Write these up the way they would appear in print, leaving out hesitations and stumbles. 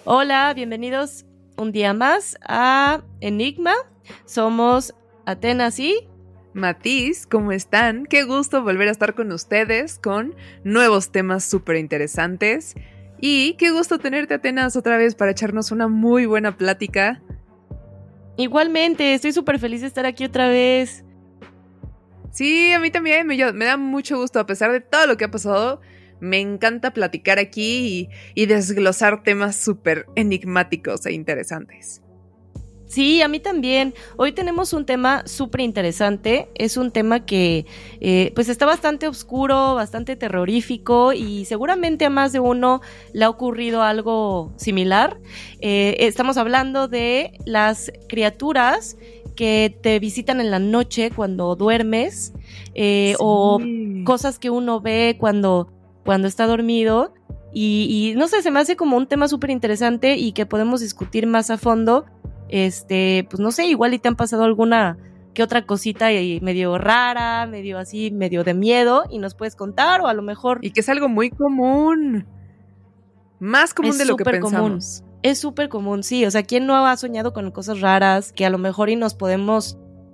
Hola, bienvenidos un día más a Enigma. Somos Atenas y Matiz, ¿cómo están? Qué gusto volver a estar con ustedes con nuevos temas súper interesantes. Y qué gusto tenerte, Atenas, otra vez para echarnos una muy buena plática. Igualmente, estoy súper feliz de estar aquí otra vez. Sí, a mí también me da mucho gusto, a pesar de todo lo que ha pasado. Me encanta platicar aquí y desglosar temas súper enigmáticos e interesantes. Sí, a mí también. Hoy tenemos un tema súper interesante. Es un tema que pues está bastante oscuro, bastante terrorífico y seguramente a más de uno le ha ocurrido algo similar. Estamos hablando de las criaturas que te visitan en la noche cuando duermes, sí, o cosas que uno ve cuando está dormido y no sé, se me hace como un tema súper interesante y que podemos discutir más a fondo. Pues no sé, igual y te han pasado alguna que otra cosita y medio rara, medio así, medio de miedo y nos puedes contar, o a lo mejor... Y que es algo muy común, más común de lo que pensamos. Es súper común, sí, o sea, ¿quién no ha soñado con cosas raras que a lo mejor y nos podemos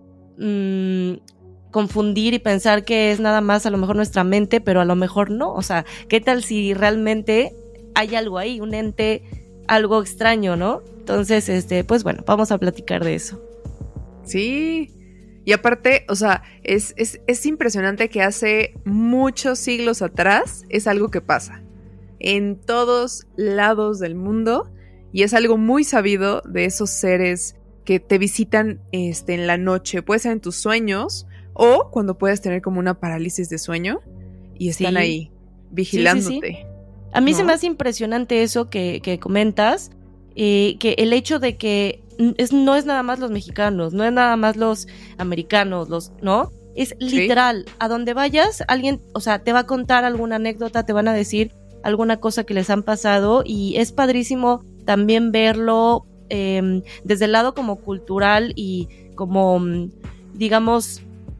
confundir y pensar que es nada más a lo mejor nuestra mente, pero a lo mejor no? O sea, ¿qué tal si realmente hay algo ahí, un ente, algo extraño, ¿no? Entonces, pues bueno, vamos a platicar de eso. Sí, y aparte, o sea, es impresionante que hace muchos siglos atrás es algo que pasa en todos lados del mundo y es algo muy sabido de esos seres que te visitan en la noche. Puede ser en tus sueños o cuando puedes tener como una parálisis de sueño y están ahí vigilándote. Sí. A mí se me hace impresionante eso que comentas, que el hecho de que no es nada más los mexicanos, no es nada más los americanos, ¿no? Es literal, a donde vayas, alguien, o sea, te va a contar alguna anécdota, te van a decir alguna cosa que les han pasado y es padrísimo también verlo desde el lado como cultural y como, digamos,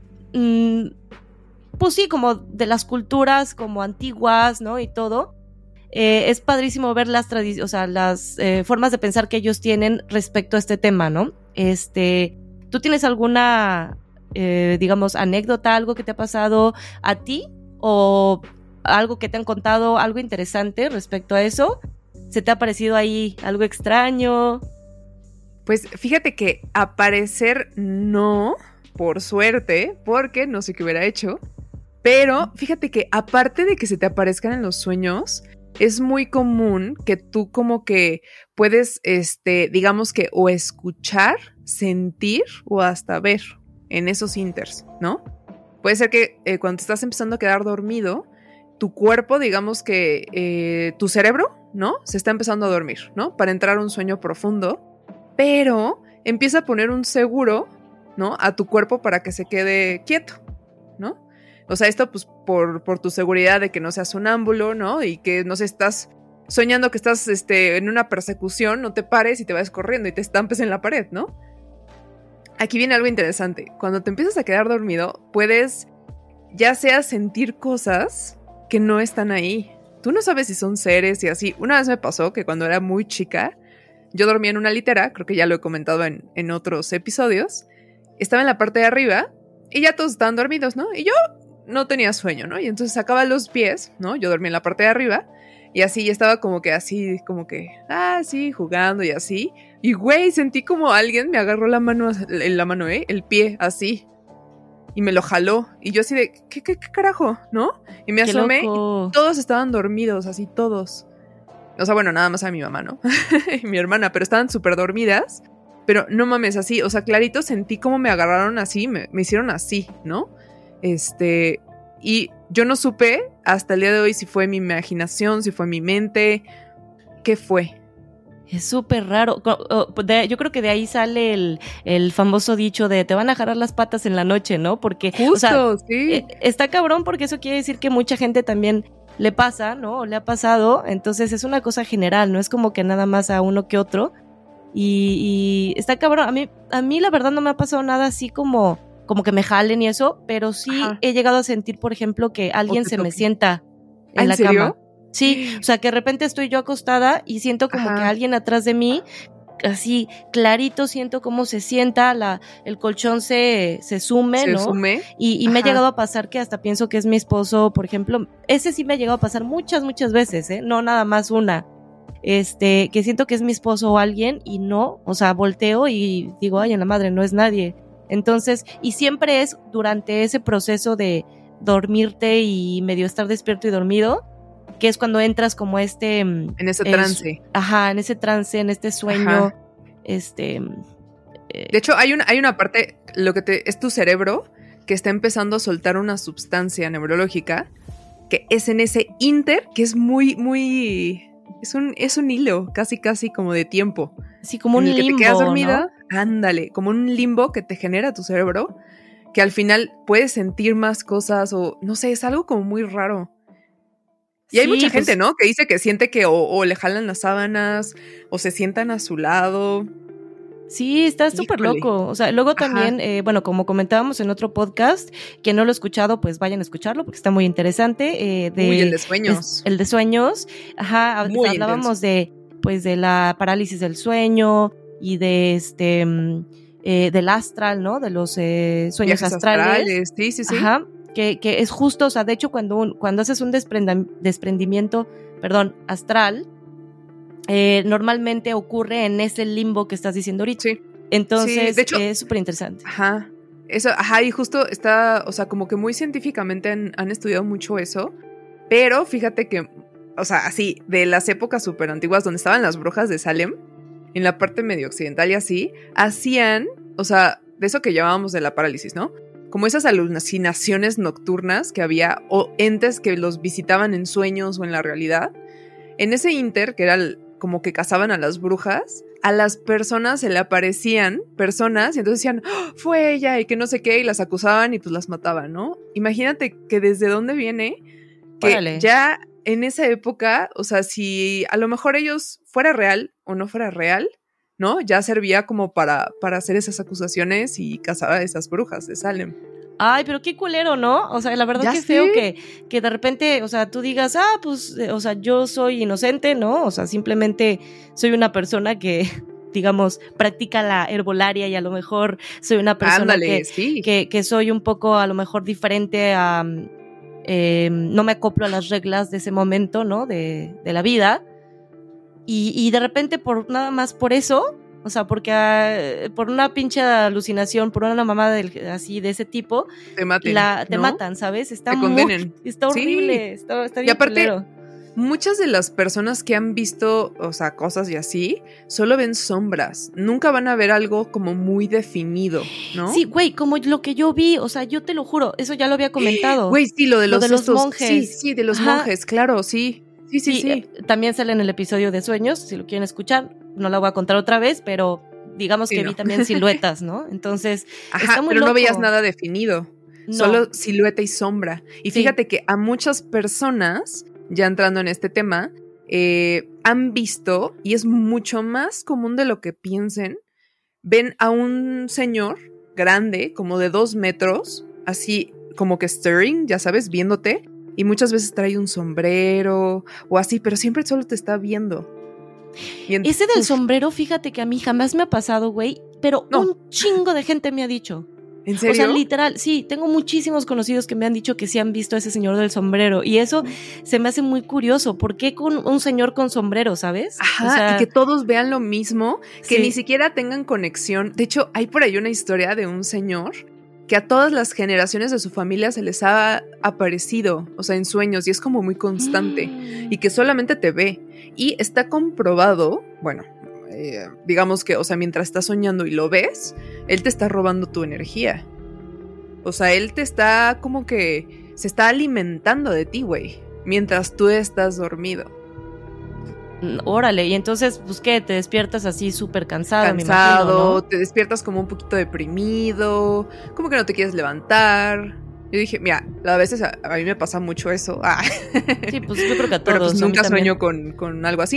pues sí, como de las culturas como antiguas, ¿no? Y todo. Es padrísimo ver las formas de pensar que ellos tienen respecto a este tema, ¿no? ¿Tú tienes alguna, digamos, anécdota, algo que te ha pasado a ti o algo que te han contado, algo interesante respecto a eso? ¿Se te ha parecido ahí algo extraño? Pues fíjate que aparecer no, por suerte, porque no sé qué hubiera hecho, pero fíjate que aparte de que se te aparezcan en los sueños, es muy común que tú como que puedes, digamos que o escuchar, sentir o hasta ver en esos inters, ¿no? Puede ser que cuando te estás empezando a quedar dormido, tu cuerpo, digamos que tu cerebro, ¿no? Se está empezando a dormir, ¿no? Para entrar a un sueño profundo, pero empieza a poner un seguro, ¿no? A tu cuerpo para que se quede quieto, ¿no? O sea, esto pues por tu seguridad de que no seas sonámbulo, ¿no? Y que no sé, estás soñando que estás en una persecución, no te pares y te vayas corriendo y te estampes en la pared, ¿no? Aquí viene algo interesante. Cuando te empiezas a quedar dormido, puedes ya sea sentir cosas que no están ahí. Tú no sabes si son seres y así. Una vez me pasó que cuando era muy chica, yo dormía en una litera, creo que ya lo he comentado en otros episodios. Estaba en la parte de arriba y ya todos estaban dormidos, ¿no? Y yo no tenía sueño, ¿no? Y entonces sacaba los pies, ¿no? Yo dormía en la parte de arriba y así, estaba como que así, como que, sí, jugando y así. Y güey, sentí como alguien me agarró la mano, el pie, así. Y me lo jaló. Y yo así de, ¿qué carajo? ¿No? Y me asomé y todos estaban dormidos, así todos. O sea, bueno, nada más a mi mamá, ¿no? Y mi hermana, pero estaban súper dormidas. Pero no mames, así, o sea, clarito sentí como me agarraron así, me hicieron así, ¿no? Y yo no supe hasta el día de hoy si fue mi imaginación, si fue mi mente, ¿qué fue? Es súper raro. Yo creo que de ahí sale el famoso dicho de te van a jalar las patas en la noche, ¿no? Porque, justo, sí. Está cabrón porque eso quiere decir que mucha gente también le pasa, ¿no? O le ha pasado. Entonces es una cosa general, no es como que nada más a uno que otro. Y está cabrón. A mí la verdad no me ha pasado nada así como que me jalen y eso, pero sí he llegado a sentir, por ejemplo, que alguien se me sienta en la serio? cama. Sí, o sea, que de repente estoy yo acostada y siento como que alguien atrás de mí, así clarito siento cómo se sienta, el colchón se sume, ¿no? Y me ha llegado a pasar que hasta pienso que es mi esposo, por ejemplo. Ese sí me ha llegado a pasar muchas veces, no nada más una. Que siento que es mi esposo o alguien y no, o sea, volteo y digo, ay, en la madre, no es nadie. Entonces, y siempre es durante ese proceso de dormirte y medio estar despierto y dormido, que es cuando entras como en ese trance. En ese trance, en este sueño. De hecho, hay una parte, es tu cerebro que está empezando a soltar una sustancia neurológica que es en ese inter, que es muy... Es un hilo, casi como de tiempo. Sí, como un limbo, que te quedas dormida, ¿no? Ándale, como un limbo que te genera tu cerebro, que al final puedes sentir más cosas o, no sé, es algo como muy raro. Y hay mucha gente, ¿no? Que dice que siente que o le jalan las sábanas o se sientan a su lado. Sí, está súper loco. O sea, luego también, bueno, como comentábamos en otro podcast, quien no lo ha escuchado, pues vayan a escucharlo porque está muy interesante. El de sueños. El de sueños. Muy hablábamos intenso. de la parálisis del sueño y de del astral, ¿no? De los sueños viajes astrales. Sí. Ajá. Que es justo, o sea, de hecho, cuando haces un desprendimiento, astral, normalmente ocurre en ese limbo que estás diciendo ahorita. Sí. Entonces, sí, de hecho, es súper interesante. Y justo está, o sea, como que muy científicamente han estudiado mucho eso, pero fíjate que, o sea, así, de las épocas súper antiguas donde estaban las brujas de Salem, en la parte medio occidental y así, hacían, o sea, de eso que llamábamos de la parálisis, ¿no? Como esas alucinaciones nocturnas que había, o entes que los visitaban en sueños o en la realidad. En ese inter, que era como que cazaban a las brujas, a las personas se le aparecían personas y entonces decían, ¡oh, fue ella! Y que no sé qué, y las acusaban y pues las mataban, ¿no? Imagínate que desde dónde viene que Órale. Ya en esa época, o sea, si a lo mejor ellos fuera real o no fuera real, ¿no? Ya servía como para hacer esas acusaciones y cazar a esas brujas de Salem. Ay, pero qué culero, ¿no? O sea, la verdad que feo que de repente, o sea, tú digas, pues, o sea, yo soy inocente, ¿no? O sea, simplemente soy una persona que, digamos, practica la herbolaria y a lo mejor soy una persona que soy un poco, a lo mejor, diferente a... no me acoplo a las reglas de ese momento, ¿no? De la vida. Y de repente, nada más por eso... O sea, porque por una pinche alucinación, por una mamada así de ese tipo, te matan, ¿sabes? Te condenen. Está horrible, está bien. Y aparte, culero. Muchas de las personas que han visto, o sea, cosas y así, solo ven sombras. Nunca van a ver algo como muy definido, ¿no? Sí, güey, como lo que yo vi, o sea, yo te lo juro, eso ya lo había comentado. Güey, sí, lo de los monjes. Sí, de los monjes, claro, sí. Sí. También sale en el episodio de sueños, si lo quieren escuchar. No la voy a contar otra vez, pero digamos que vi también siluetas, ¿no? Entonces, está muy pero loco. No veías nada definido, solo silueta y sombra. Y fíjate que a muchas personas, ya entrando en este tema, han visto, y es mucho más común de lo que piensen, ven a un señor grande, como de 2 metros, así como que staring, ya sabes, viéndote, y muchas veces trae un sombrero o así, pero siempre solo te está viendo. Ese del sombrero, fíjate que a mí jamás me ha pasado, güey, pero un chingo de gente me ha dicho. ¿En serio? O sea, literal, sí, tengo muchísimos conocidos que me han dicho que sí han visto a ese señor del sombrero, y eso se me hace muy curioso. ¿Por qué con un señor con sombrero, sabes? Ajá, o sea, y que todos vean lo mismo, que ni siquiera tengan conexión. De hecho, hay por ahí una historia de un señor que a todas las generaciones de su familia se les ha aparecido, o sea, en sueños, y es como muy constante, y que solamente te ve. Y está comprobado, bueno, digamos que, o sea, mientras estás soñando y lo ves, él te está robando tu energía. O sea, él te está como que se está alimentando de ti, güey, mientras tú estás dormido. Órale, y entonces, pues, ¿qué? Te despiertas así súper cansado, me imagino, ¿no? Te despiertas como un poquito deprimido, como que no te quieres levantar. Yo dije, mira, a veces a mí me pasa mucho eso. Sí, pues yo creo que a todos. Pero pues nunca sueño con algo así, ¿no?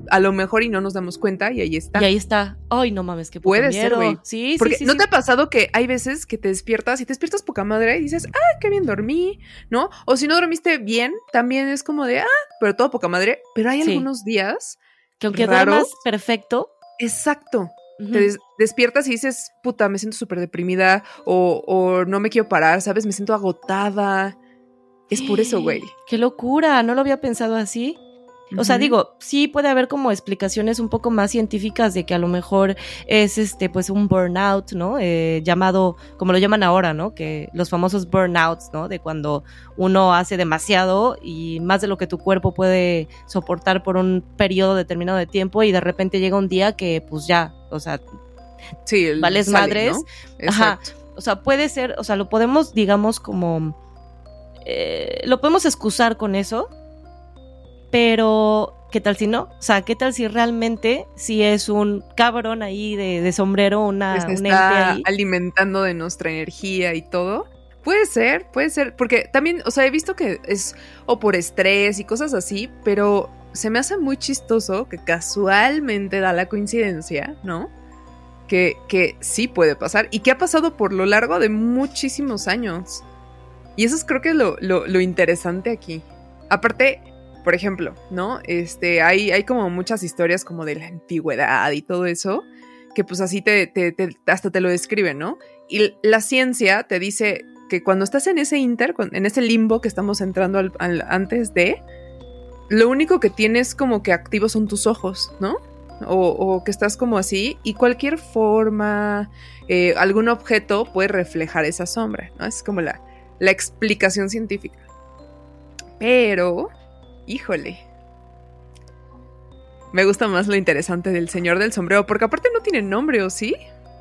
a lo mejor y no nos damos cuenta y ahí está. Y ahí está. Ay, no mames, qué puto Puede miedo. ser, güey. Sí, porque sí, ¿no sí. te ha pasado que hay veces que te despiertas y te despiertas poca madre y dices, qué bien dormí, ¿no? O si no dormiste bien, también es como de, pero todo poca madre. Pero hay algunos días que aunque raros, duermas perfecto. Exacto. Te despiertas y dices, puta, me siento súper deprimida o no me quiero parar, ¿sabes? Me siento agotada. Es por eso, güey. ¡Qué locura! No lo había pensado así. O sea, digo, sí puede haber como explicaciones un poco más científicas de que a lo mejor es pues un burnout, ¿no? Llamado, como lo llaman ahora, ¿no? Que los famosos burnouts, ¿no? De cuando uno hace demasiado y más de lo que tu cuerpo puede soportar por un periodo determinado de tiempo y de repente llega un día que pues ya, o sea, sí, vales sale, madres. ¿no? Ajá. O sea, puede ser, o sea, lo podemos, digamos, como lo podemos excusar con eso. Pero, ¿qué tal si no? O sea, ¿qué tal si realmente si es un cabrón ahí de sombrero, un ente está ahí? Alimentando de nuestra energía y todo. Puede ser, porque también, o sea, he visto que es o por estrés y cosas así, pero se me hace muy chistoso que casualmente da la coincidencia, ¿no? Que sí puede pasar y que ha pasado por lo largo de muchísimos años. Y eso es creo que es lo interesante aquí. Aparte, por ejemplo, ¿no? Hay como muchas historias como de la antigüedad y todo eso, que pues así hasta te lo describen, ¿no? Y la ciencia te dice que cuando estás en ese en ese limbo que estamos entrando antes de, lo único que tienes como que activos son tus ojos, ¿no? O que estás como así, y cualquier forma, algún objeto puede reflejar esa sombra, ¿no? Es como la explicación científica. Pero... híjole, me gusta más lo interesante del señor del sombrero, porque aparte no tiene nombre, ¿o sí?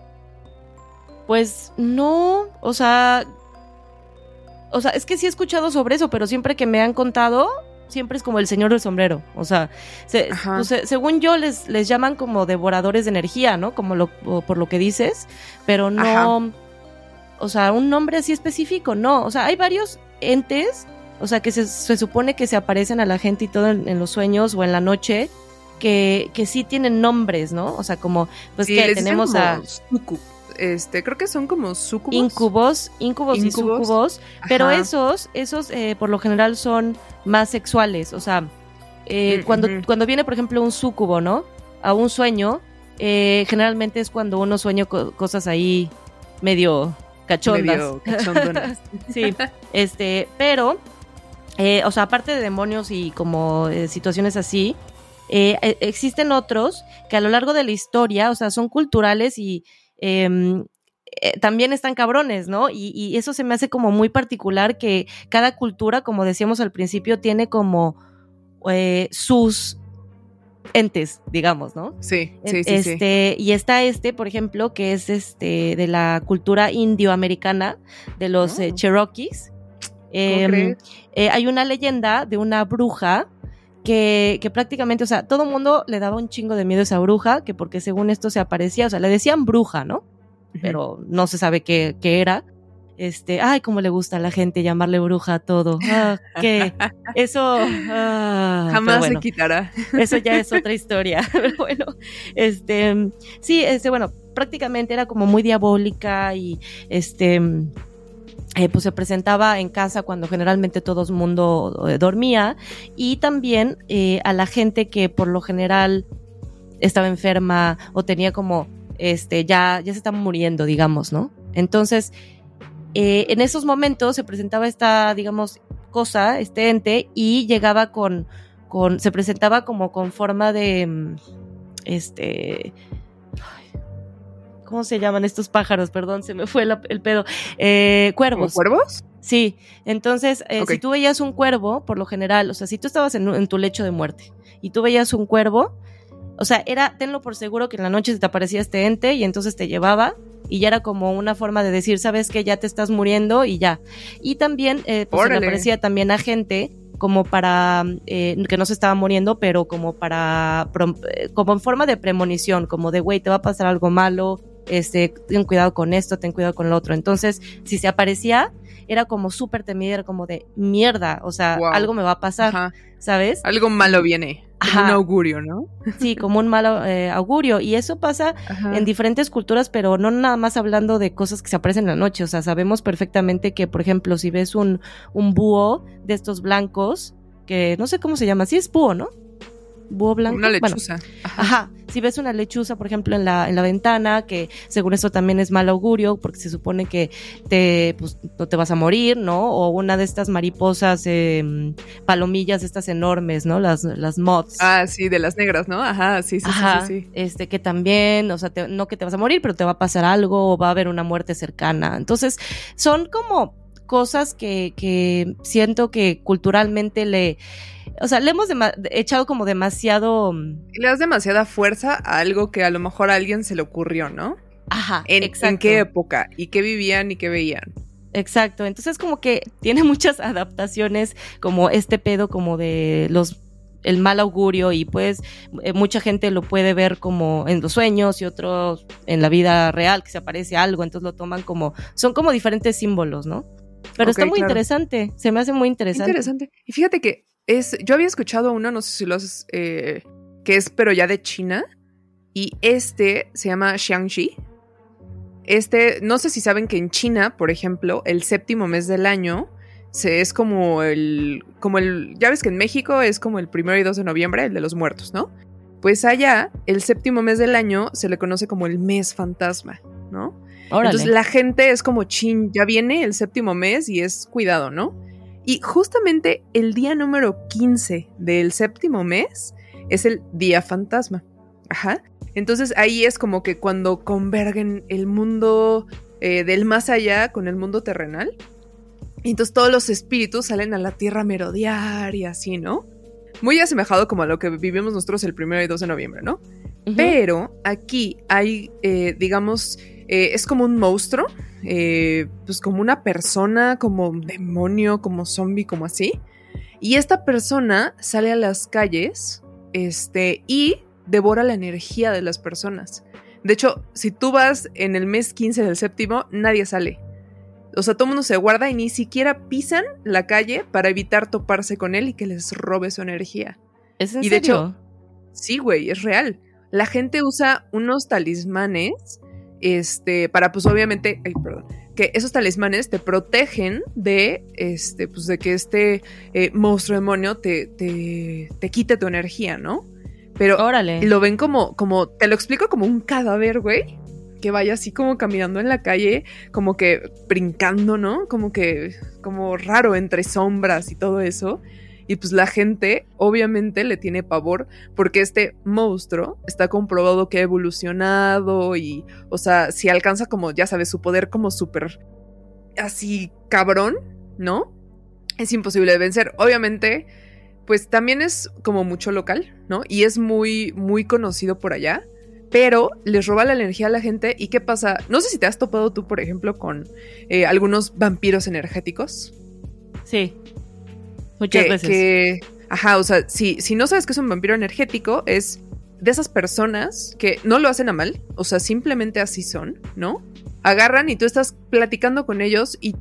Pues no, o sea, es que sí he escuchado sobre eso, pero siempre que me han contado, siempre es como el señor del sombrero. O sea, pues, según yo les llaman como devoradores de energía, ¿no? Como por lo que dices, pero no, ajá, o sea, un nombre así específico, no. O sea, hay varios entes, o sea, que se supone que se aparecen a la gente y todo en los sueños o en la noche, que sí tienen nombres, ¿no? O sea, como, pues sí, que tenemos a... creo que son como súcubos. Incubos y súcubos, pero esos por lo general son más sexuales, o sea, cuando viene, por ejemplo, un súcubo, ¿no? A un sueño, generalmente es cuando uno sueña cosas ahí medio cachondas. Sí, pero, o sea, aparte de demonios y como situaciones así, existen otros que a lo largo de la historia, o sea, son culturales y también están cabrones, ¿no? Y eso se me hace como muy particular, que cada cultura, como decíamos al principio, tiene como sus entes, digamos, ¿no? Sí. Y está por ejemplo, que es de la cultura indioamericana, de los Cherokees. Hay una leyenda de una bruja que prácticamente, o sea, todo el mundo le daba un chingo de miedo a esa bruja, que porque según esto se aparecía, o sea, le decían bruja, ¿no? Pero no se sabe qué era. Ay, cómo le gusta a la gente llamarle bruja a todo. Que eso jamás bueno, se quitará. Eso ya es otra historia. Pero bueno, sí, bueno, prácticamente era como muy diabólica y pues se presentaba en casa cuando generalmente todo el mundo dormía, y también a la gente que por lo general estaba enferma o tenía como ya se estaba muriendo, digamos, ¿no? Entonces, en esos momentos se presentaba esta, digamos, cosa, ente, y llegaba se presentaba como con forma de, ¿cómo se llaman estos pájaros? Perdón, se me fue el pedo. Cuervos. ¿Cuervos? Sí, entonces, si tú veías un cuervo, por lo general, o sea, si tú estabas en tu lecho de muerte y tú veías un cuervo, o sea, tenlo por seguro que en la noche se te aparecía este ente y entonces te llevaba, y ya era como una forma de decir, ¿sabes qué? Ya te estás muriendo y ya. Y también, pues se le aparecía también a gente como para, que no se estaba muriendo, pero como como en forma de premonición, como de, güey, te va a pasar algo malo, ten cuidado con esto, ten cuidado con lo otro. Entonces, si se aparecía, era como súper temida, era como de mierda, o sea, algo me va a pasar, ¿sabes? Algo malo viene. Como un augurio, ¿no? Sí, como un mal augurio. Y eso pasa en diferentes culturas, pero no nada más hablando de cosas que se aparecen en la noche. O sea, sabemos perfectamente que, por ejemplo, si ves un búho de estos blancos, que no sé cómo se llama, sí es búho, ¿no? Búho blanco. Una lechuza. Bueno, si ves una lechuza, por ejemplo, en la ventana, que según eso también es mal augurio, porque se supone que no te vas a morir, ¿no? O una de estas mariposas, palomillas estas enormes, ¿no? Las moths. Ah, sí, de las negras, ¿no? Ajá, sí. Que también, o sea, no que te vas a morir, pero te va a pasar algo, o va a haber una muerte cercana. Entonces, son como cosas que siento que culturalmente le hemos echado como demasiado... Le das demasiada fuerza a algo que a lo mejor a alguien se le ocurrió, ¿no? Exacto. ¿En qué época? ¿Y qué vivían y qué veían? Exacto, entonces como que tiene muchas adaptaciones, como este pedo como de el mal augurio, y pues mucha gente lo puede ver como en los sueños y otros en la vida real, que se aparece algo, entonces lo toman son como diferentes símbolos, ¿no? Pero está muy interesante, se me hace muy interesante. Interesante. Y fíjate que yo había escuchado uno, no sé si que es pero ya de China, y se llama Xiangxi. No sé si saben que en China, por ejemplo, el séptimo mes del año es como ya ves que en México es como el 1 y 2 de noviembre, el de los muertos, ¿no? Pues allá, el séptimo mes del año se le conoce como el mes fantasma, ¿no? Órale. Entonces la gente es como, ya viene el séptimo mes y es cuidado, ¿no? Y justamente el día número 15 del séptimo mes es el día fantasma. Entonces ahí es como que cuando convergen el mundo del más allá con el mundo terrenal. Y entonces todos los espíritus salen a la tierra a merodear y así, ¿no? Muy asemejado como a lo que vivimos nosotros el 1 y 2 de noviembre, ¿no? Uh-huh. Pero aquí hay, digamos, es como un monstruo, pues como una persona, como un demonio, como zombie, como así. Y esta persona sale a las calles, y devora la energía de las personas. De hecho, si tú vas en el mes 15 del séptimo, nadie sale. O sea, todo el mundo se guarda y ni siquiera pisan la calle para evitar toparse con él y que les robe su energía. ¿Es en serio? De hecho, sí, güey, es real. La gente usa unos talismanes, para pues obviamente, que esos talismanes te protegen de, pues de que monstruo demonio te quite tu energía, ¿no? Pero órale, lo ven como, te lo explico, como un cadáver, güey, que vaya así como caminando en la calle, como que brincando, ¿no? Como raro entre sombras y todo eso. Y pues la gente obviamente le tiene pavor porque este monstruo está comprobado que ha evolucionado y, o sea, si alcanza como, ya sabes, su poder como súper así cabrón, ¿no? Es imposible de vencer. Obviamente, pues también es como mucho local, ¿no? Y es muy, muy conocido por allá, pero les roba la energía a la gente. ¿Y qué pasa? No sé si te has topado tú, por ejemplo, con algunos vampiros energéticos. Sí. Muchas veces. O sea, si no sabes qué es un vampiro energético, es de esas personas que no lo hacen a mal, o sea, simplemente así son, ¿no? Agarran y tú estás platicando con ellos y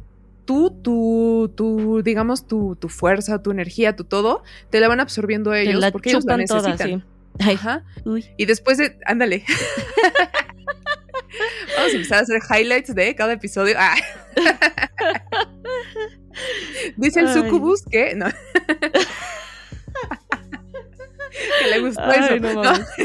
digamos, tu fuerza, tu energía, tu todo, te la van absorbiendo ellos porque ellos la necesitan. Toda, sí. Ajá. Uy. Y después ándale. Vamos a empezar a hacer highlights de cada episodio. Dice el sucubus que no. Que le gustó eso. No.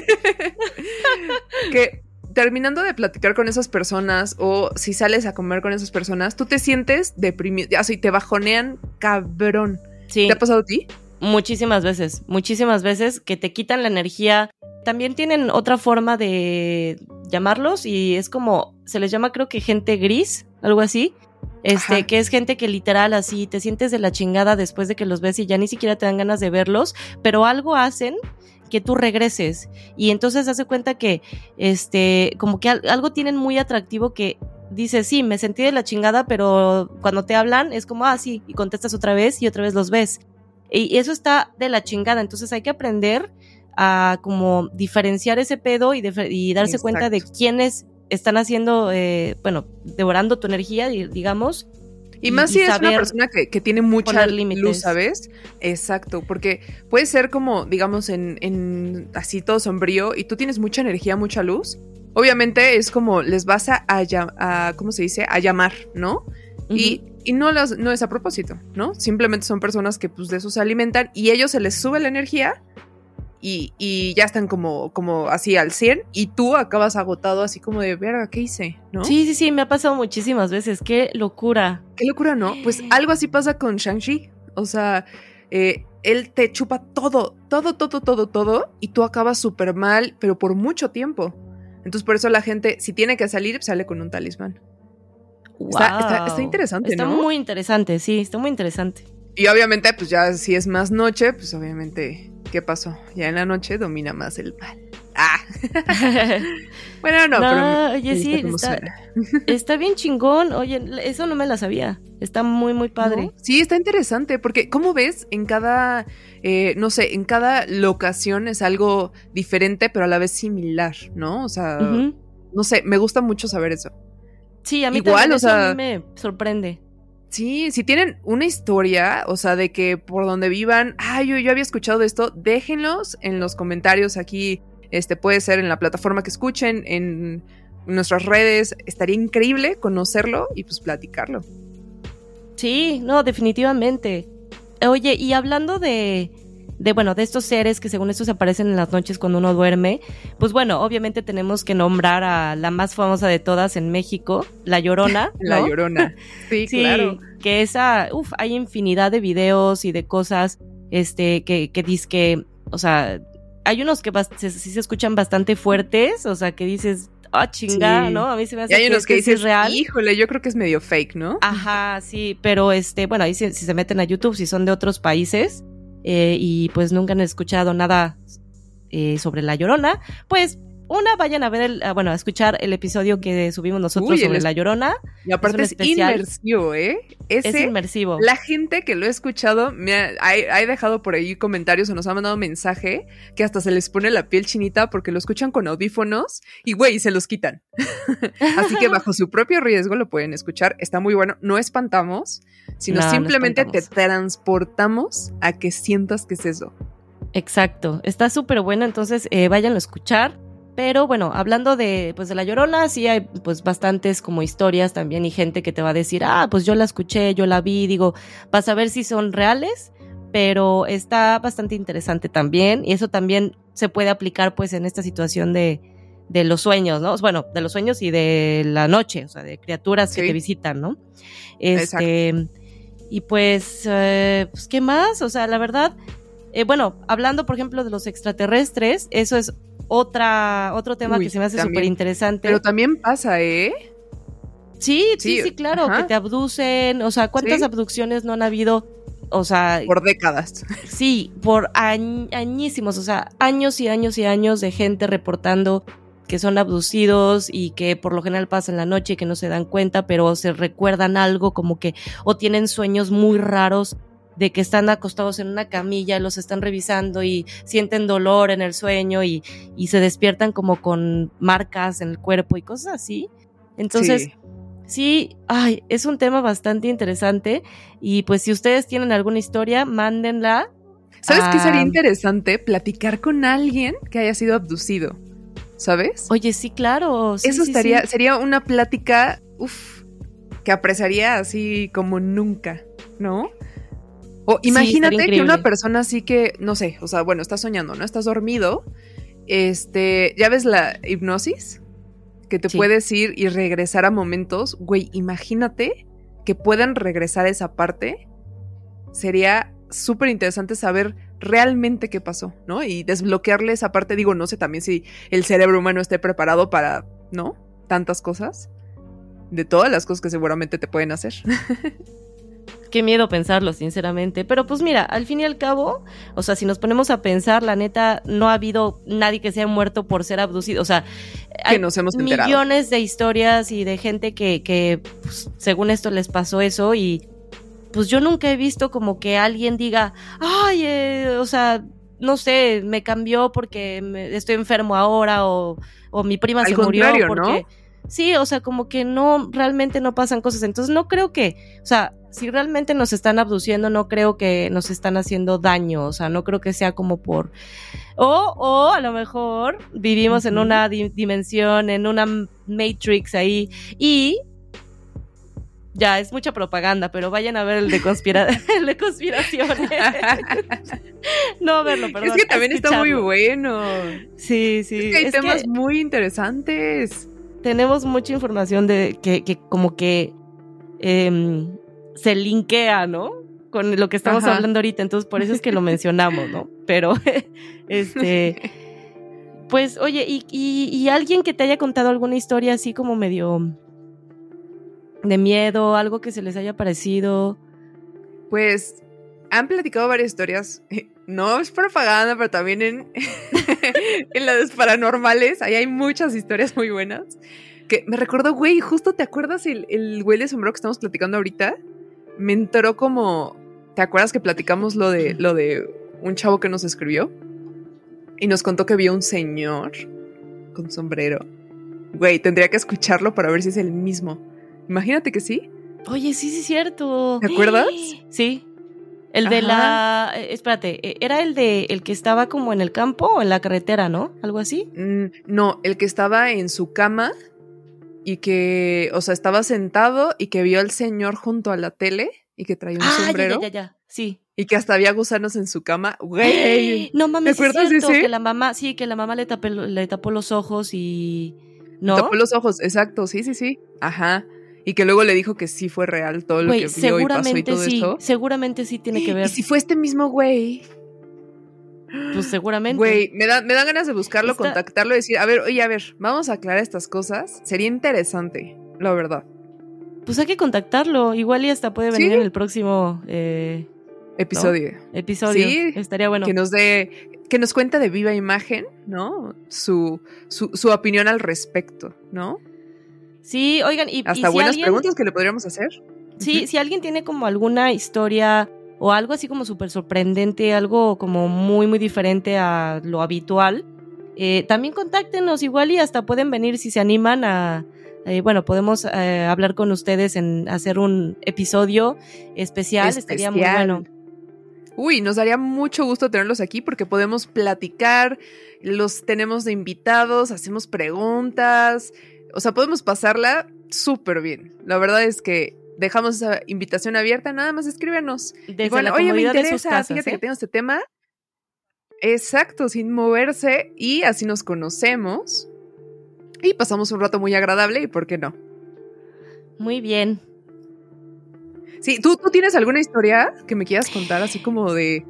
Que terminando de platicar con esas personas, o si sales a comer con esas personas, tú te sientes deprimido, así te bajonean cabrón. Sí. ¿Te ha pasado a ti? Muchísimas veces que te quitan la energía. También tienen otra forma de llamarlos y es como, se les llama creo que gente gris, algo así. Que es gente que literal así te sientes de la chingada después de que los ves y ya ni siquiera te dan ganas de verlos, pero algo hacen que tú regreses y entonces hace cuenta que como que algo tienen muy atractivo que dices, sí, me sentí de la chingada, pero cuando te hablan es como, sí, y contestas otra vez y otra vez los ves y eso está de la chingada, entonces hay que aprender a como diferenciar ese pedo y darse cuenta de quiénes están haciendo, devorando tu energía, digamos. Y más si es una persona que tiene mucha límites. Luz, ¿sabes? Exacto, porque puede ser como, digamos, en así todo sombrío y tú tienes mucha energía, mucha luz. Obviamente es como les vas a ¿cómo se dice? A llamar, ¿no? Uh-huh. Y no es a propósito, ¿no? Simplemente son personas que pues de eso se alimentan y ellos se les sube la energía y ya están como así al 100 y tú acabas agotado así como de, verga, ¿qué hice? ¿No? Sí, me ha pasado muchísimas veces, qué locura. Qué locura, ¿no? Pues algo así pasa con Shang-Chi, o sea, él te chupa todo y tú acabas súper mal, pero por mucho tiempo. Entonces por eso la gente, si tiene que salir, sale con un talismán. Wow. Está interesante, está, ¿no? Está muy interesante, sí, está muy interesante. Y obviamente, pues ya si es más noche, pues obviamente, ¿qué pasó? Ya en la noche domina más el mal. ¡Ah! Bueno, no, pero... Oye, sí, está bien chingón. Oye, eso no me la sabía. Está muy, muy padre. ¿No? Sí, está interesante, porque, ¿cómo ves? En cada, no sé, en cada locación es algo diferente, pero a la vez similar, ¿no? O sea, uh-huh. No sé, me gusta mucho saber eso. Sí, a mí igual, también eso a mí me sorprende. Sí, si tienen una historia, o sea, de que por donde vivan, yo había escuchado de esto, déjenlos en los comentarios aquí, puede ser en la plataforma que escuchen, en nuestras redes, estaría increíble conocerlo y pues platicarlo. Sí, no, definitivamente. Oye, y hablando de estos seres que según estos aparecen en las noches cuando uno duerme, pues bueno, obviamente tenemos que nombrar a la más famosa de todas en México, La Llorona, ¿no? La Llorona, sí, claro. Que esa, hay infinidad de videos y de cosas, que dizque, o sea, hay unos que sí se escuchan bastante fuertes, o sea, que dices, chinga, sí. ¿No? A mí se me hace y hay unos que dices, es real. Híjole, yo creo que es medio fake, ¿no? Ajá, sí, pero bueno, ahí si se meten a YouTube, si son de otros países, y pues nunca han escuchado nada sobre La Llorona, pues vayan a ver a escuchar el episodio que subimos nosotros sobre La Llorona. Y aparte es inmersivo, es inmersivo. La gente que lo ha escuchado ha dejado por ahí comentarios o nos ha mandado mensaje que hasta se les pone la piel chinita porque lo escuchan con audífonos y se los quitan. Así que bajo su propio riesgo lo pueden escuchar. Está muy bueno. No espantamos, sino simplemente te transportamos a que sientas que es eso. Exacto. Está súper bueno, entonces váyanlo a escuchar. Pero bueno, hablando de La Llorona, sí hay pues bastantes como historias también y gente que te va a decir, pues yo la escuché, yo la vi, digo, vas a ver si son reales, pero está bastante interesante también y eso también se puede aplicar pues en esta situación de los sueños, ¿no? Bueno, de los sueños y de la noche, o sea, de criaturas que te visitan, ¿no? Exacto. Y pues, ¿qué más? O sea, la verdad, hablando por ejemplo de los extraterrestres, eso es otro tema que se me hace súper interesante. Pero también pasa, Sí, claro, ajá. Que te abducen, o sea, ¿cuántas abducciones no han habido? O sea... Por décadas. Sí, por añísimos, o sea, años y años y años de gente reportando que son abducidos y que por lo general pasan la noche y que no se dan cuenta, pero se recuerdan algo como que, o tienen sueños muy raros de que están acostados en una camilla, los están revisando y sienten dolor en el sueño y se despiertan como con marcas en el cuerpo y cosas así. Entonces, sí, es un tema bastante interesante y pues si ustedes tienen alguna historia, mándenla. ¿Sabes qué sería interesante? Platicar con alguien que haya sido abducido, ¿sabes? Oye, sí, claro. Sí, eso sería una plática, que apreciaría así como nunca, ¿no? O imagínate que una persona así que, no sé, o sea, estás soñando, ¿no? Estás dormido, ¿ya ves la hipnosis? Que te puedes ir y regresar a momentos, imagínate que puedan regresar a esa parte, sería súper interesante saber realmente qué pasó, ¿no? Y desbloquearle esa parte, digo, no sé también si el cerebro humano esté preparado para, ¿no? Tantas cosas, de todas las cosas que seguramente te pueden hacer. Qué miedo pensarlo, sinceramente. Pero pues mira, al fin y al cabo, o sea, si nos ponemos a pensar, la neta, no ha habido nadie que se haya muerto por ser abducido. O sea, hay nos hemos enterado. Millones de historias y de gente que pues, según esto les pasó eso y pues yo nunca he visto como que alguien diga, o sea, no sé, me cambió porque estoy enfermo ahora o mi prima se murió porque... ¿no? Sí, o sea, como que no, realmente no pasan cosas. Entonces no creo que, o sea, si realmente nos están abduciendo, no creo que nos están haciendo daño. O sea, no creo que sea como por... O a lo mejor vivimos en una dimensión, en una Matrix ahí. Y ya, es mucha propaganda, pero vayan a ver el de, el de conspiraciones. No verlo, perdón. Es que también está muy bueno. Sí, sí. Es que hay temas muy interesantes. Tenemos mucha información de que como que se linkea, ¿no? Con lo que estamos hablando ahorita, entonces por eso es que lo mencionamos, ¿no? Pero, pues, oye, y alguien que te haya contado alguna historia así como medio de miedo, algo que se les haya parecido. Pues han platicado varias historias. No es propaganda, pero también en las paranormales. Ahí hay muchas historias muy buenas. Que me recordó, güey, justo te acuerdas el güey de sombrero que estamos platicando ahorita. Me enteró como. ¿Te acuerdas que platicamos lo de un chavo que nos escribió? Y nos contó que vio un señor con sombrero. Güey, tendría que escucharlo para ver si es el mismo. Imagínate que sí. Oye, sí, sí, es cierto. ¿Te acuerdas? Sí. El de la... espérate, ¿era el que estaba como en el campo o en la carretera, no? ¿Algo así? No, el que estaba en su cama y que, o sea, estaba sentado y que vio al señor junto a la tele y que traía un sombrero. Ya, sí. Y que hasta había gusanos en su cama. Güey. No mames, ¿te acuerdas es cierto, de ese? que la mamá le tapó los ojos y... ¿no? Le tapó los ojos, exacto, sí. Ajá. Y que luego le dijo que sí fue real todo lo que vio y pasó y todo eso. Seguramente sí tiene que ver. ¿Y si fue este mismo güey? Pues seguramente. Güey, me dan ganas de buscarlo, contactarlo y decir, a ver, vamos a aclarar estas cosas. Sería interesante, la verdad. Pues hay que contactarlo. Igual y hasta puede venir en el próximo episodio. ¿no? Episodio. Sí, estaría bueno. Que nos cuente de viva imagen, ¿no? Su opinión al respecto, ¿no? Sí, oigan, hasta buenas preguntas que le podríamos hacer. Sí, si alguien tiene como alguna historia o algo así como súper sorprendente, algo como muy, muy diferente a lo habitual, también contáctenos igual y hasta pueden venir si se animan a... podemos hablar con ustedes en hacer un episodio especial. Estaría muy bueno. Uy, nos daría mucho gusto tenerlos aquí porque podemos platicar, los tenemos de invitados, hacemos preguntas, o sea, podemos pasarla súper bien. La verdad es que dejamos esa invitación abierta, nada más escríbenos. Desde la comodidad me interesa, de sus casas, fíjate que tengo este tema. Exacto, sin moverse, y así nos conocemos y pasamos un rato muy agradable, y ¿por qué no? Muy bien. Sí, ¿tú tienes alguna historia que me quieras contar así como de...?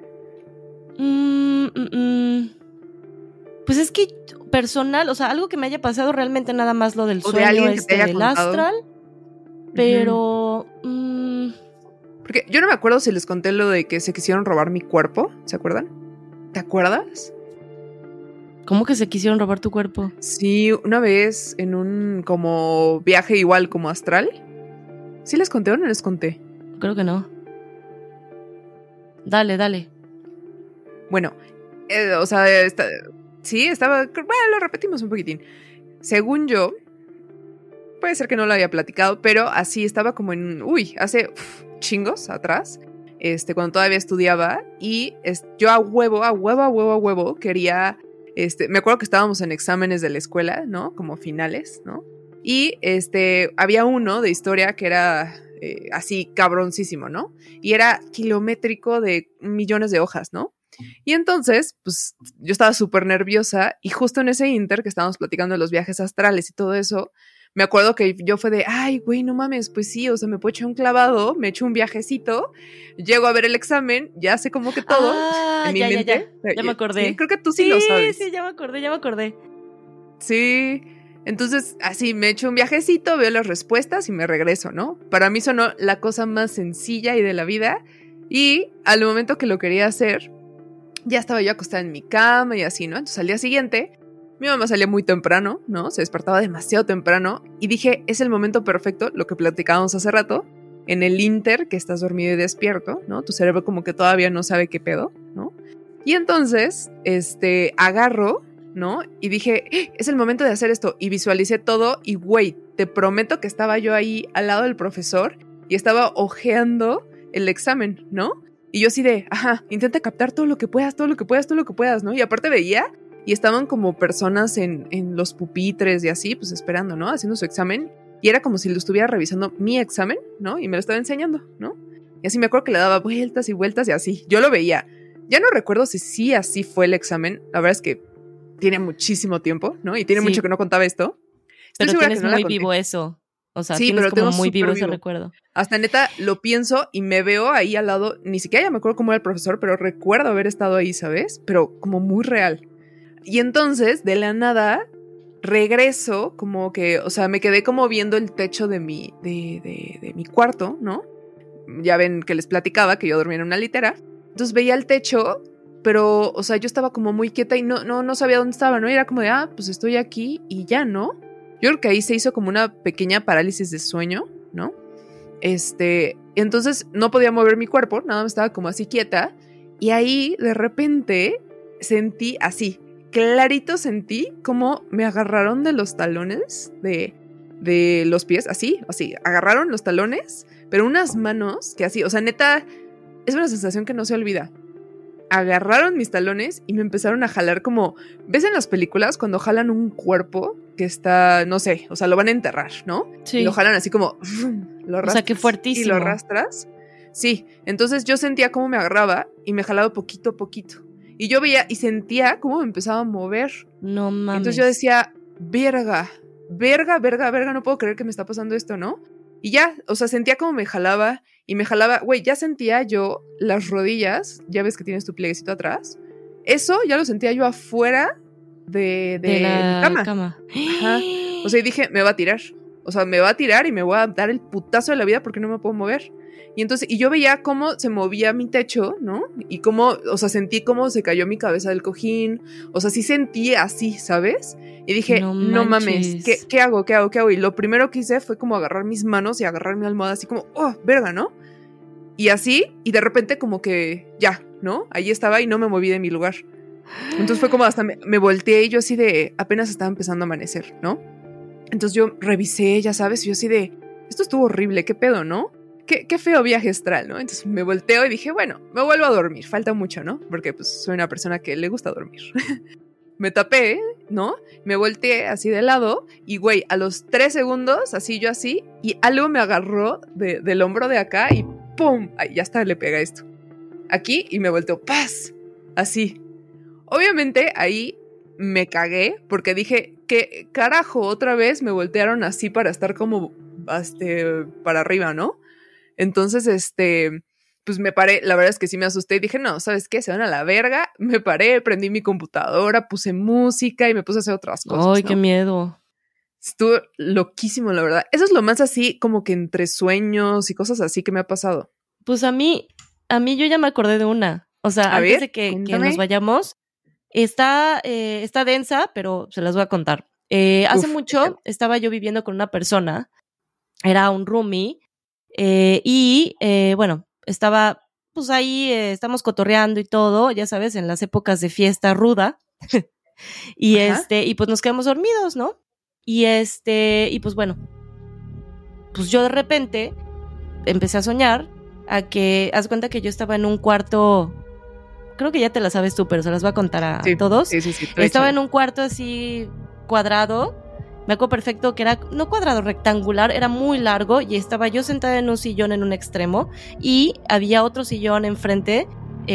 Pues es que personal, o sea, algo que me haya pasado realmente nada más lo del sueño del astral, pero... Porque yo no me acuerdo si les conté lo de que se quisieron robar mi cuerpo, ¿se acuerdan? ¿Te acuerdas? ¿Cómo que se quisieron robar tu cuerpo? Sí, una vez en un como viaje igual como astral. ¿Sí les conté o no les conté? Creo que no. Dale. Bueno, o sea, sí, estaba... Bueno, lo repetimos un poquitín. Según yo, puede ser que no lo había platicado, pero así estaba como en... hace chingos atrás, cuando todavía estudiaba, y yo a huevo quería... me acuerdo que estábamos en exámenes de la escuela, ¿no? Como finales, ¿no? Y había uno de historia que era así cabroncísimo, ¿no? Y era kilométrico de millones de hojas, ¿no? Y entonces, pues yo estaba súper nerviosa, y justo en ese inter que estábamos platicando de los viajes astrales y todo eso, me acuerdo que yo fue de, ay, güey, no mames, pues sí, o sea, me puedo echar un clavado, me echo un viajecito, llego a ver el examen, ya sé como que todo en mi mente. Ya me acordé. Sí, creo que tú sí lo sabes. Sí, ya me acordé. Sí, entonces así me echo un viajecito, veo las respuestas y me regreso, ¿no? Para mí sonó la cosa más sencilla y de la vida, y al momento que lo quería hacer, ya estaba yo acostada en mi cama y así, ¿no? Entonces al día siguiente, mi mamá salía muy temprano, ¿no? Se despertaba demasiado temprano, y dije, es el momento perfecto, lo que platicábamos hace rato, en el inter que estás dormido y despierto, ¿no? Tu cerebro como que todavía no sabe qué pedo, ¿no? Y entonces, agarro, ¿no? Y dije, es el momento de hacer esto. Y visualicé todo y, güey, te prometo que estaba yo ahí al lado del profesor y estaba hojeando el examen, ¿no? Y yo así de, intenta captar todo lo que puedas, ¿no? Y aparte veía y estaban como personas en los pupitres y así, pues esperando, ¿no? Haciendo su examen. Y era como si lo estuviera revisando mi examen, ¿no? Y me lo estaba enseñando, ¿no? Y así me acuerdo que le daba vueltas y vueltas y así. Yo lo veía. Ya no recuerdo si sí así fue el examen. La verdad es que tiene muchísimo tiempo, ¿no? Y tiene mucho que no contaba esto. Pero tienes muy vivo eso. O sea, sí, tienes como muy vivo ese recuerdo. Hasta neta lo pienso y me veo ahí al lado. Ni siquiera ya me acuerdo cómo era el profesor, pero recuerdo haber estado ahí, ¿sabes? Pero como muy real. Y entonces, de la nada, regreso como que, o sea, me quedé como viendo el techo de mi cuarto, ¿no? Ya ven que les platicaba que yo dormía en una litera. Entonces veía el techo, pero, o sea, yo estaba como muy quieta y no sabía dónde estaba, ¿no? Y era como de, pues estoy aquí y ya, ¿no? Yo creo que ahí se hizo como una pequeña parálisis de sueño, ¿no? Entonces no podía mover mi cuerpo, nada más estaba como así quieta. Y ahí, de repente, sentí así, clarito sentí como me agarraron de los talones de los pies, así, agarraron los talones, pero unas manos que así, o sea, neta, es una sensación que no se olvida. Agarraron mis talones y me empezaron a jalar como, ¿ves en las películas cuando jalan un cuerpo que está, no sé, o sea, lo van a enterrar, ¿no? Sí. Y lo jalan así como, lo arrastras. O sea, qué fuertísimo. Y lo arrastras. Sí, entonces yo sentía cómo me agarraba y me jalaba poquito a poquito. Y yo veía y sentía cómo me empezaba a mover. No mames. Entonces yo decía, verga, no puedo creer que me está pasando esto, ¿no? Y ya, o sea, sentía como me jalaba y me jalaba, güey, ya sentía yo las rodillas, ya ves que tienes tu plieguecito atrás, eso ya lo sentía yo afuera de la mi cama. Ajá. O sea, y dije, me va a tirar y me voy a dar el putazo de la vida porque no me puedo mover. Y entonces, y yo veía cómo se movía mi techo, ¿no? Y cómo, o sea, sentí cómo se cayó mi cabeza del cojín. O sea, sí sentí así, ¿sabes? Y dije, no mames, ¿qué hago? Y lo primero que hice fue como agarrar mis manos y agarrar mi almohada así como, verga, ¿no? Y así, y de repente como que ya, ¿no? Ahí estaba y no me moví de mi lugar. Entonces fue como hasta me volteé y yo así de, apenas estaba empezando a amanecer, ¿no? Entonces yo revisé, ya sabes, y yo así de, esto estuvo horrible, ¿qué pedo, no? Qué feo viaje astral, ¿no? Entonces me volteo y dije, bueno, me vuelvo a dormir, falta mucho, ¿no? Porque pues soy una persona que le gusta dormir. Me tapé, ¿no? Me volteé así de lado y, güey, a los 3 segundos, así yo así, y algo me agarró del hombro de acá y ¡pum! Ay, ya está, le pega esto. Aquí y me volteó, ¡paz! Así. Obviamente ahí me cagué porque dije, ¿qué carajo? Otra vez me voltearon así para estar como, para arriba, ¿no? Entonces, pues me paré, la verdad es que sí me asusté y dije, no, ¿sabes qué? Se van a la verga. Me paré, prendí mi computadora, puse música y me puse a hacer otras cosas. ¡Ay, ¿no? qué miedo! Estuvo loquísimo, la verdad. Eso es lo más así como que entre sueños y cosas así que me ha pasado. Pues a mí yo ya me acordé de una. O sea, antes de que nos vayamos, está densa, pero se las voy a contar. Hace mucho estaba yo viviendo con una persona, era un roomie, bueno, estaba pues ahí, estamos cotorreando y todo, ya sabes, en las épocas de fiesta ruda. y y pues nos quedamos dormidos, ¿no? Y pues bueno, pues yo de repente empecé a soñar haz cuenta que yo estaba en un cuarto, creo que ya te la sabes tú, pero se las voy a contar a todos. Sí. Estaba en un cuarto así cuadrado, me acuerdo perfecto que era, no cuadrado, rectangular, era muy largo y estaba yo sentada en un sillón en un extremo y había otro sillón enfrente,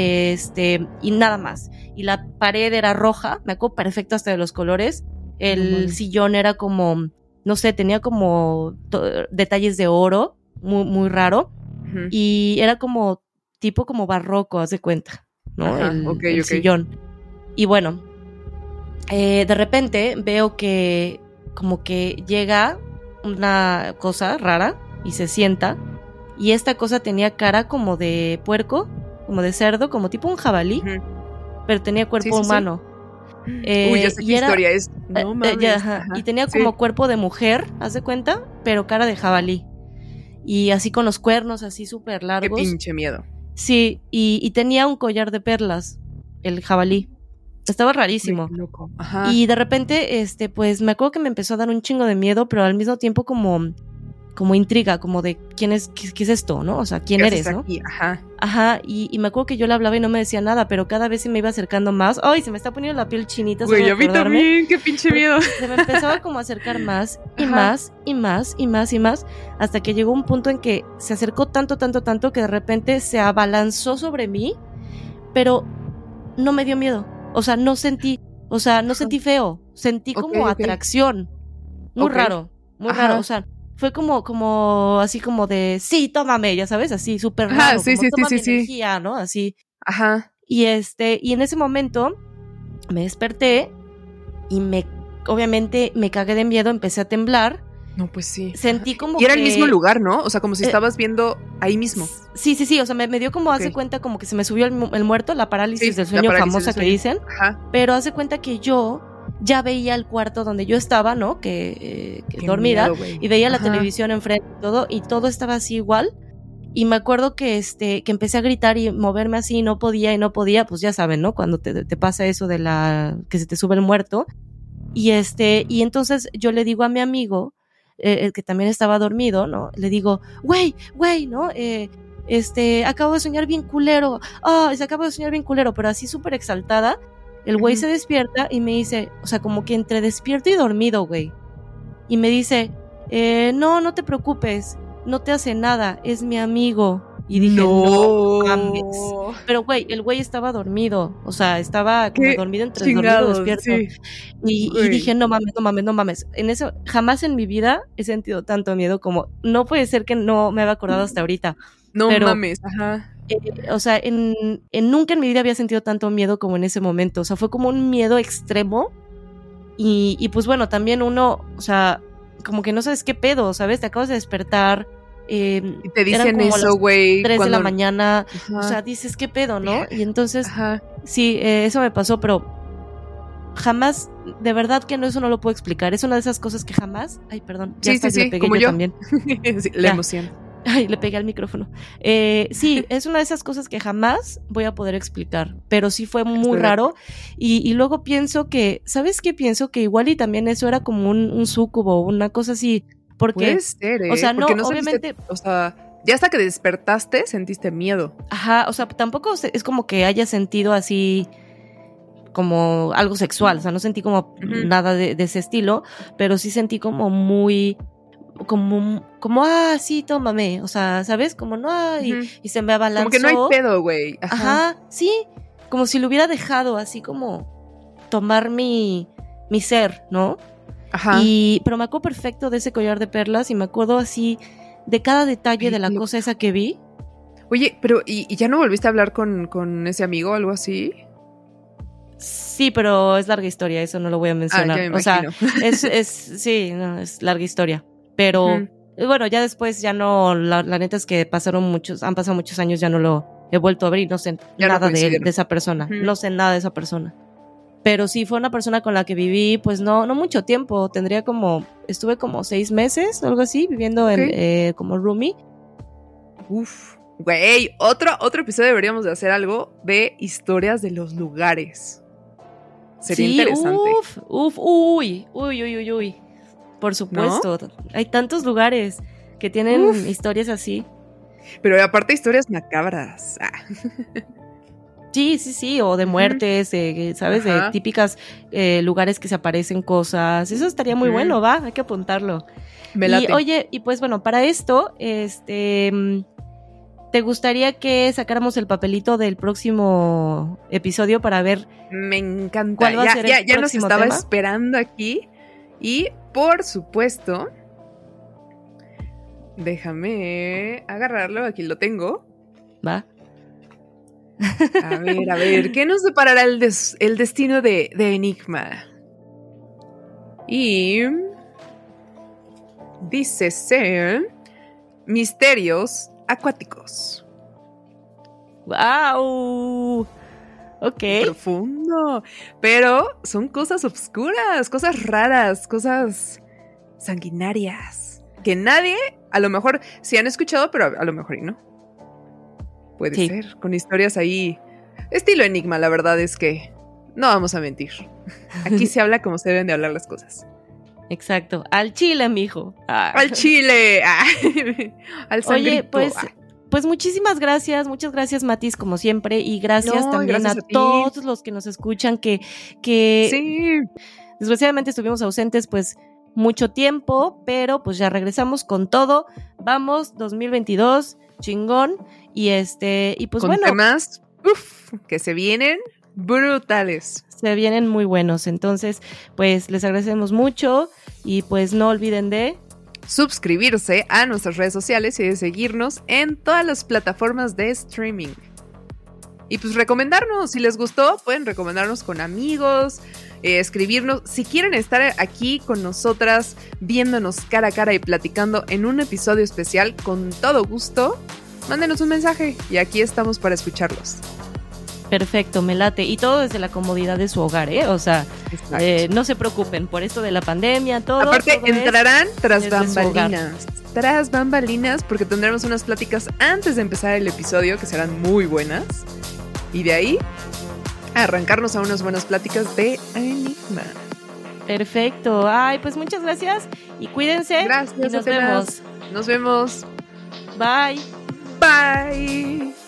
y nada más. Y la pared era roja, me acuerdo perfecto hasta de los colores. El sillón era como, no sé, tenía como detalles de oro, muy, muy raro. Uh-huh. Y era como, tipo como barroco, haz de cuenta, ¿no? El sillón. Y bueno, de repente veo que como que llega una cosa rara y se sienta. Y esta cosa tenía cara como de puerco, como de cerdo, como tipo un jabalí, uh-huh, pero tenía cuerpo humano. Ya sé qué historia es. No mames. Y tenía como cuerpo de mujer, haz de cuenta, pero cara de jabalí. Y así con los cuernos así súper largos. Qué pinche miedo. Sí, y tenía un collar de perlas, el jabalí. Estaba rarísimo. Qué loco. Ajá. Y de repente, pues me acuerdo que me empezó a dar un chingo de miedo, pero al mismo tiempo como intriga, como de quién es, qué es esto, ¿no? O sea, quién eres, ¿no? Aquí? Ajá. Ajá, y me acuerdo que yo le hablaba y no me decía nada, pero cada vez se me iba acercando más. ¡Ay, se me está poniendo la piel chinita! Güey, a mí también, qué pinche miedo. Se me empezaba como a acercar más y Ajá. más y más y más y más, hasta que llegó un punto en que se acercó tanto que de repente se abalanzó sobre mí, pero no me dio miedo. O sea, no sentí feo, sentí como atracción. Muy raro, muy raro. O sea, fue como así como de, sí, tómame, ya sabes, así, súper raro. Sí, como, sí, mi energía, ¿no? Así. Ajá. Y y en ese momento me desperté y obviamente me cagué de miedo, empecé a temblar. No, pues sí. Sentí como y era el mismo lugar, ¿no? O sea, como si estabas viendo ahí mismo. Sí, o sea, me dio como, hace cuenta, como que se me subió el muerto, la parálisis del sueño famosa que dicen. Ajá. Pero hace cuenta que yo ya veía el cuarto donde yo estaba, ¿no? Que dormida, miedo, y veía la televisión enfrente y todo estaba así igual. Y me acuerdo que empecé a gritar y moverme así y no podía, pues ya saben, ¿no? Cuando te pasa eso de que se te sube el muerto. Y entonces yo le digo a mi amigo, el que también estaba dormido, ¿no? Le digo, güey, ¿no? Acabo de soñar bien culero. Se acabo de soñar bien culero, pero así súper exaltada. El güey se despierta y me dice, o sea, como que entre despierto y dormido, güey. Y me dice, no te preocupes, no te hace nada, es mi amigo. Y dije, no mames. Pero, güey, el güey estaba dormido. O sea, estaba como dormido entre dormido y despierto. Sí. Y dije, no mames. Jamás en mi vida he sentido tanto miedo como, no puede ser que no me había acordado hasta ahorita. No mames, ajá. O sea, nunca en mi vida había sentido tanto miedo como en ese momento. O sea, fue como un miedo extremo. Y pues bueno, también uno, o sea, como que no sabes qué pedo, ¿sabes? Te acabas de despertar. Y te dicen eso, güey. 3 de la mañana. Ajá. O sea, dices, ¿qué pedo, no? Y entonces, sí, eso me pasó, pero jamás, de verdad que eso no lo puedo explicar. Es una de esas cosas que jamás. Ay, perdón. Ya sí, le pegué como yo también. Sí, la emoción. Ay, le pegué al micrófono. Sí, es una de esas cosas que jamás voy a poder explicar, pero sí fue muy raro. Y luego pienso que, ¿sabes qué? Pienso que igual y también eso era como un súcubo, una cosa así. Porque, puede ser, o sea, no obviamente, sentiste, o sea, ya hasta que despertaste sentiste miedo. Ajá, o sea, tampoco es como que haya sentido así como algo sexual, o sea, no sentí como nada de ese estilo, pero sí sentí como muy como sí, tómame, o sea, ¿sabes? Como no, y se me abalanzó. Como que no hay pedo, güey. Ajá, sí, como si lo hubiera dejado así como tomar mi ser, ¿no? Ajá. Pero me acuerdo perfecto de ese collar de perlas y me acuerdo así de cada detalle de la cosa esa que vi. Oye, pero ¿y ya no volviste a hablar con ese amigo o algo así? Sí, pero es larga historia, eso no lo voy a mencionar. Ya me o sea, sí, es larga historia. Pero bueno, ya después ya no, la neta es que han pasado muchos años, ya no lo he vuelto a ver y no sé nada de esa persona. No sé nada de esa persona. Pero sí, fue una persona con la que viví, pues no mucho tiempo. Estuve como 6 meses, algo así, viviendo como roomie. Uf, güey, otro episodio deberíamos de hacer algo de historias de los lugares. Sería interesante. Uy. Por supuesto, ¿no? Hay tantos lugares que tienen historias así. Pero aparte historias macabras. Sí, o de muertes, ¿sabes? De típicas lugares que se aparecen cosas. Eso estaría muy bueno, hay que apuntarlo. Me late. Y oye, y pues bueno, para esto, ¿te gustaría que sacáramos el papelito del próximo episodio para ver? Me encanta. ¿Cuál va a ser el ya nos estaba tema? esperando aquí. Y por supuesto, déjame agarrarlo, aquí lo tengo. Va. A ver, ¿qué nos deparará el destino de Enigma? Y dice ser misterios acuáticos. ¡Wow! Ok. Profundo. Pero son cosas obscuras, cosas raras, cosas sanguinarias. Que nadie, a lo mejor, sí han escuchado, pero a lo mejor y no. Puede ser, con historias ahí. Estilo Enigma, la verdad es que no vamos a mentir. Aquí se habla como se deben de hablar las cosas. Exacto. Al chile, mijo. ¡Al chile! ¡Al sangrito! Oye, pues muchísimas gracias. Muchas gracias, Matis, como siempre. Y gracias también gracias a todos los que nos escuchan que sí. Desgraciadamente estuvimos ausentes, pues, mucho tiempo, pero pues ya regresamos con todo. Vamos, 2022, chingón. Y pues con bueno. Temas, que se vienen brutales. Se vienen muy buenos. Entonces, pues les agradecemos mucho. Y pues no olviden de suscribirse a nuestras redes sociales y de seguirnos en todas las plataformas de streaming. Y pues recomendarnos, si les gustó, pueden recomendarnos con amigos, escribirnos. Si quieren estar aquí con nosotras, viéndonos cara a cara y platicando en un episodio especial, con todo gusto, mándenos un mensaje y aquí estamos para escucharlos. Perfecto, me late. Y todo desde la comodidad de su hogar, ¿eh? O sea, no se preocupen por esto de la pandemia, todo. Aparte, todo entrarán tras bambalinas. Tras bambalinas, porque tendremos unas pláticas antes de empezar el episodio que serán muy buenas. Y de ahí, arrancarnos a unas buenas pláticas de Enigma. Perfecto. Ay, pues muchas gracias y cuídense. Gracias. Y nos vemos. Nos vemos. Bye. Bye.